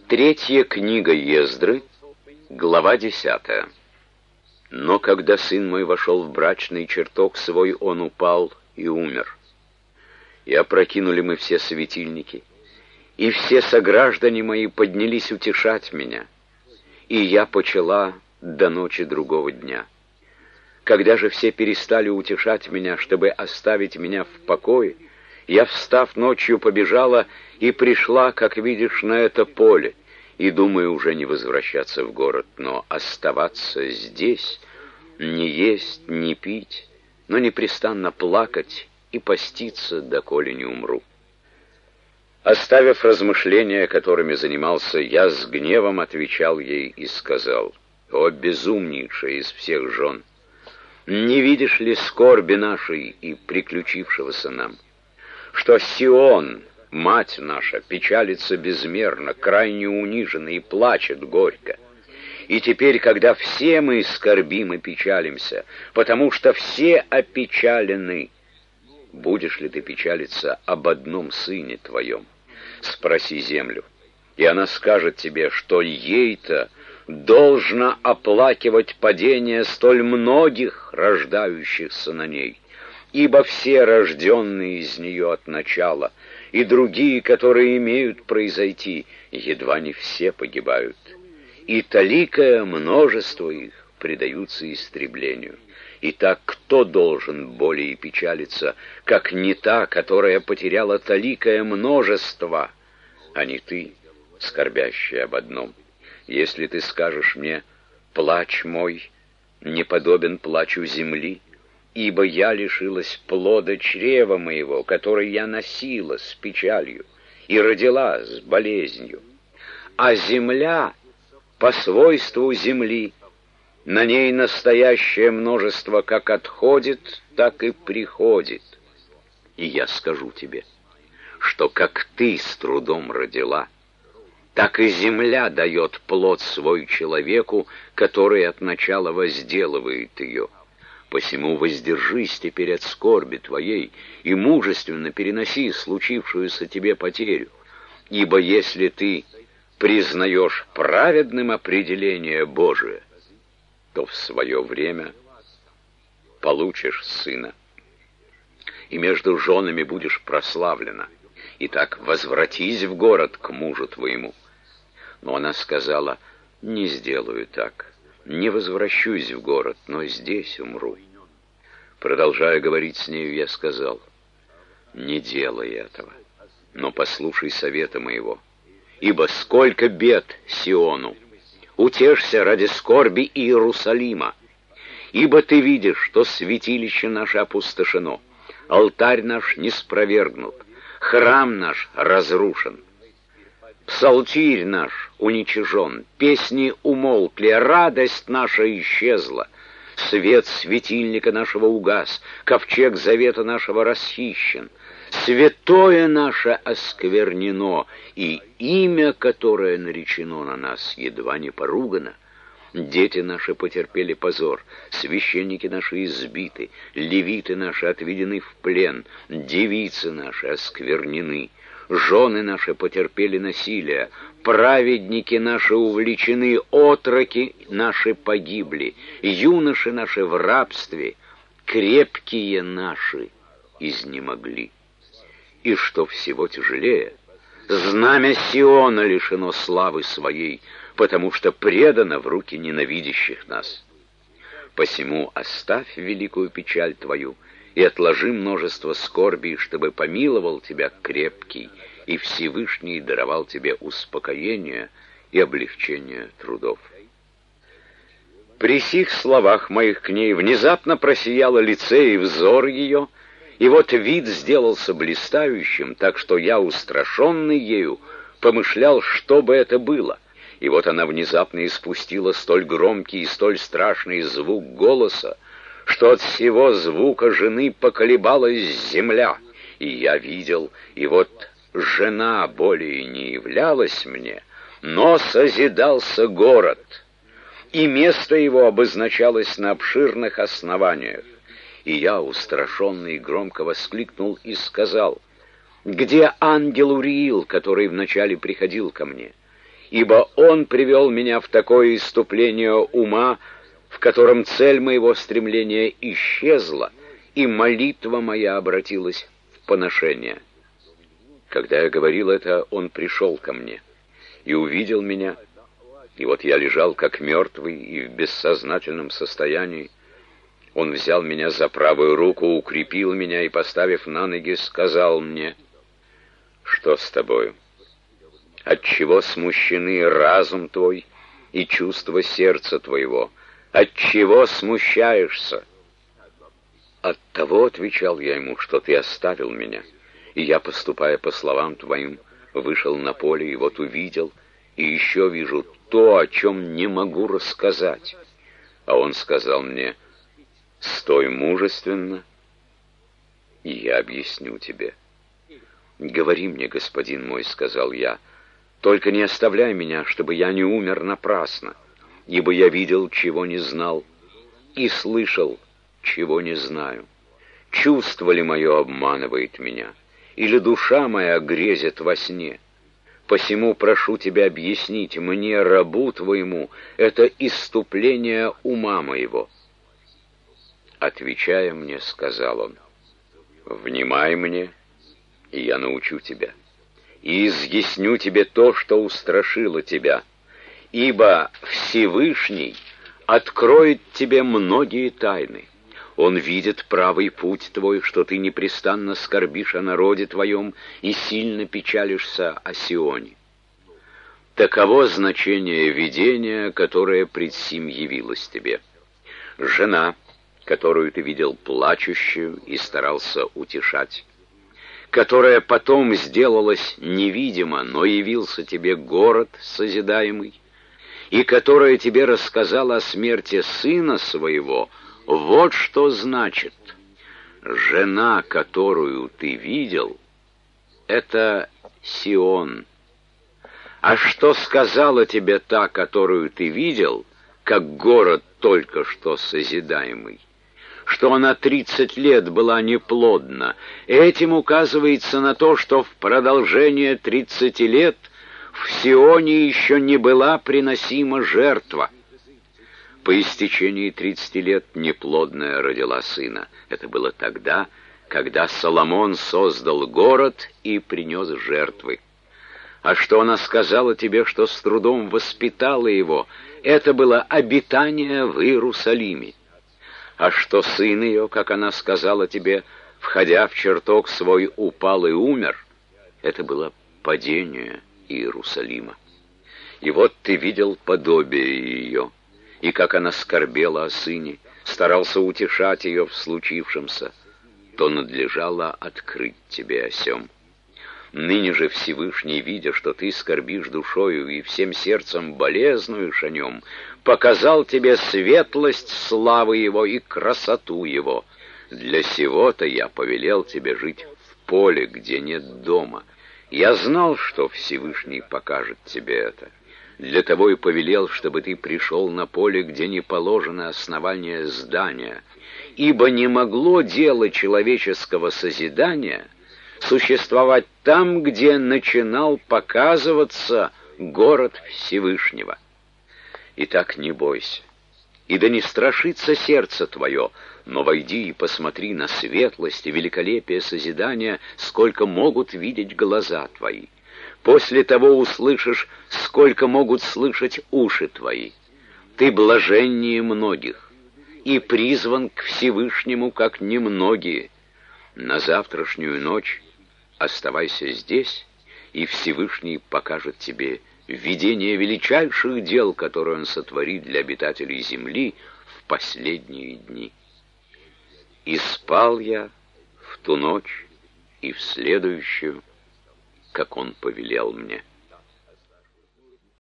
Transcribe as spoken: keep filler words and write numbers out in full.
Третья книга Ездры, глава десятая. Но когда сын мой вошел в брачный чертог свой, он упал и умер. И опрокинули мы все светильники, и все сограждане мои поднялись утешать меня, и я почала до ночи другого дня. Когда же все перестали утешать меня, чтобы оставить меня в покое, я, встав ночью, побежала и пришла, как видишь, на это поле, и думаю уже не возвращаться в город, но оставаться здесь, не есть, не пить, но непрестанно плакать и поститься, доколе не умру. Оставив размышления, которыми занимался, я с гневом отвечал ей и сказал: «О, безумнейшая из всех жен! Не видишь ли скорби нашей и приключившегося нам? Что Сион, мать наша, печалится безмерно, крайне унижена и плачет горько. И теперь, когда все мы скорбим и печалимся, потому что все опечалены, будешь ли ты печалиться об одном сыне твоем? Спроси землю, и она скажет тебе, что ей-то должно оплакивать падение столь многих рождающихся на ней, ибо все рожденные из нее от начала, и другие, которые имеют произойти, едва не все погибают, и таликое множество их предаются истреблению. Итак, кто должен более печалиться, как не та, которая потеряла таликое множество, а не ты, скорбящая об одном? Если ты скажешь мне: плач мой не подобен плачу земли, ибо я лишилась плода чрева моего, который я носила с печалью и родила с болезнью, а земля по свойству земли, на ней настоящее множество как отходит, так и приходит. И я скажу тебе, что как ты с трудом родила, так и земля дает плод свой человеку, который от начала возделывает ее. Посему воздержись теперь от скорби твоей и мужественно переноси случившуюся тебе потерю, ибо если ты признаешь праведным определение Божие, то в свое время получишь сына, и между женами будешь прославлена. Итак, возвратись в город к мужу твоему». Но она сказала: «Не сделаю так, не возвращусь в город, но здесь умру». Продолжая говорить с нею, я сказал: «Не делай этого, но послушай совета моего, ибо сколько бед Сиону! Утешься ради скорби Иерусалима, ибо ты видишь, что святилище наше опустошено, алтарь наш не спровергнут, храм наш разрушен, псалтирь наш уничижен, песни умолкли, радость наша исчезла, свет светильника нашего угас, ковчег завета нашего расхищен, святое наше осквернено, и имя, которое наречено на нас, едва не поругано. Дети наши потерпели позор, священники наши избиты, левиты наши отведены в плен, девицы наши осквернены, жены наши потерпели насилие, праведники наши увлечены, отроки наши погибли, юноши наши в рабстве, крепкие наши изнемогли. И что всего тяжелее, знамя Сиона лишено славы своей, потому что предано в руки ненавидящих нас. Посему оставь великую печаль твою и отложи множество скорбей, чтобы помиловал тебя крепкий, и Всевышний даровал тебе успокоение и облегчение трудов». При сих словах моих к ней внезапно просияло лице и взор ее, и вот вид сделался блистающим, так что я, устрашенный ею, помышлял, что бы это было. И вот она внезапно испустила столь громкий и столь страшный звук голоса, что от всего звука жены поколебалась земля. И я видел, и вот жена более не являлась мне, но созидался город, и место его обозначалось на обширных основаниях. И я, устрашенный, громко воскликнул и сказал: «Где ангел Уриил, который вначале приходил ко мне? ибо Он привел меня в такое исступление ума, в котором цель моего стремления исчезла, и молитва моя обратилась в поношение. Когда я говорил это, Он пришел ко мне и увидел меня, и вот я лежал как мертвый и в бессознательном состоянии. Он взял меня за правую руку, укрепил меня и, поставив на ноги, сказал мне: «Что с тобою? Отчего смущены разум твой и чувство сердца твоего? Отчего смущаешься?» «От того, — отвечал я ему, — что ты оставил меня, и я, поступая по словам твоим, вышел на поле и вот увидел, и еще вижу то, о чем не могу рассказать». А он сказал мне: «Стой мужественно, и я объясню тебе». «Говори мне, господин мой, — сказал я, — только не оставляй меня, чтобы я не умер напрасно, ибо я видел, чего не знал, и слышал, чего не знаю. Чувство ли мое обманывает меня, или душа моя грезит во сне? Посему прошу тебя объяснить мне, рабу твоему, это исступление ума моего». Отвечая мне, сказал он: «Внимай мне, и я научу тебя, и изъясню тебе то, что устрашило тебя, ибо Всевышний откроет тебе многие тайны. Он видит правый путь твой, что ты непрестанно скорбишь о народе твоем и сильно печалишься о Сионе. Таково значение видения, которое пред сим явилось тебе. Жена, которую ты видел плачущую и старался утешать, которая потом сделалась невидима, но явился тебе город созидаемый, и которая тебе рассказала о смерти сына своего, вот что значит: жена, которую ты видел, это Сион. А что сказала тебе та, которую ты видел, как город только что созидаемый? Что она тридцать лет была неплодна. Этим указывается на то, что в продолжение тридцати лет в Сионе еще не была приносима жертва. По истечении тридцати лет неплодная родила сына. Это было тогда, когда Соломон создал город и принес жертвы. А что она сказала тебе, что с трудом воспитала его, это было обитание в Иерусалиме. А что сын ее, как она сказала тебе, входя в чертог свой, упал и умер, это было падение Иерусалима. И вот ты видел подобие ее, и как она скорбела о сыне, старался утешать ее в случившемся, то надлежало открыть тебе о сем. Ныне же Всевышний, видя, что ты скорбишь душою и всем сердцем болезнуешь о нем, показал тебе светлость славы его и красоту его. Для сего-то я повелел тебе жить в поле, где нет дома. Я знал, что Всевышний покажет тебе это. Для того и повелел, чтобы ты пришел на поле, где не положено основание здания, ибо не могло дело человеческого созидания существовать там, где начинал показываться город Всевышнего. Итак, не бойся, и да не страшится сердце твое, но войди и посмотри на светлость и великолепие созидания, сколько могут видеть глаза твои. После того услышишь, сколько могут слышать уши твои. Ты блаженнее многих и призван к Всевышнему, как немногие. На завтрашнюю ночь оставайся здесь, и Всевышний покажет тебе видение величайших дел, которые Он сотворит для обитателей земли в последние дни. И спал я в ту ночь и в следующую, как Он повелел мне.